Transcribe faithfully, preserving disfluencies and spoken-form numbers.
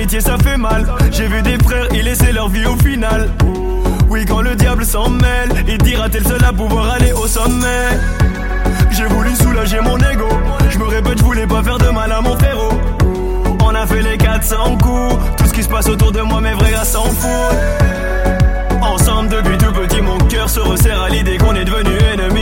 l'amitié ça fait mal. J'ai vu des frères y laisser leur vie au final. Oui, quand le diable s'en mêle, il dira t'es le seul à pouvoir aller au sommet. J'ai voulu soulager mon ego. Je me répète, je voulais pas faire de mal à mon frérot. On a fait les quatre cents coups. Tout ce qui se passe autour de moi, mes vrais gars s'en foutent. Ensemble depuis tout petit, mon cœur se resserre à l'idée qu'on est devenus ennemis.